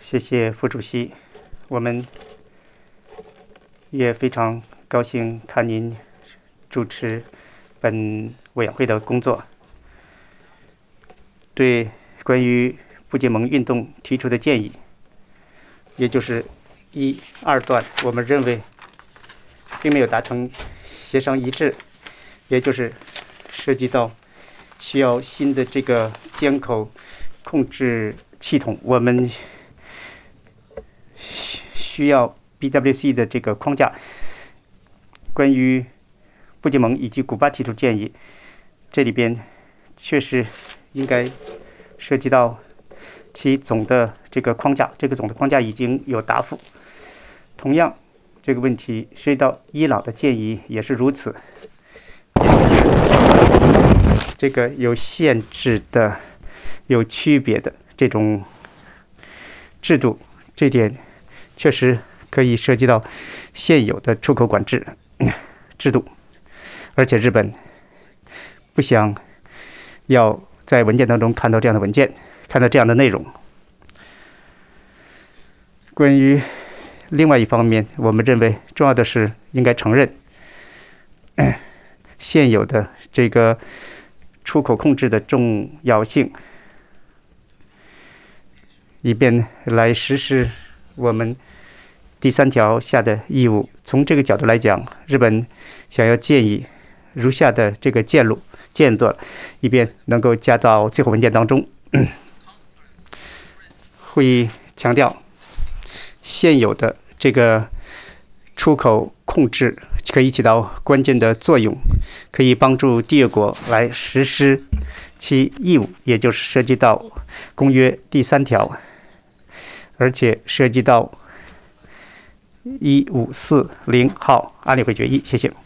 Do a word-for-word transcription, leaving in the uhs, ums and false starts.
谢谢副主席，我们也非常高兴看您主持本委员会的工作。对关于不结盟运动提出的建议，也就是一、二段，我们认为并没有达成协商一致，也就是涉及到需要新的这个监口控制系统，我们需要 B W C 的这个框架。关于不结盟以及古巴提出建议，这里边确实应该涉及到其总的这个框架，这个总的框架已经有答复。同样，这个问题涉及到伊朗的建议也是如此，这个有限制的、有区别的这种制度，这点确实可以涉及到现有的出口管制制度，而且日本不想要在文件当中看到这样的文件，看到这样的内容。关于另外一方面，我们认为重要的是应该承认现有的这个出口控制的重要性，以便来实施我们第三条下的义务。从这个角度来讲，日本想要建议如下的这个渐路渐段，以便能够加到最后文件当中。会议强调，现有的这个出口控制可以起到关键的作用，可以帮助缔约国来实施其义务，也就是涉及到公约第三条，而且涉及到一五四零号安理会决议。谢谢。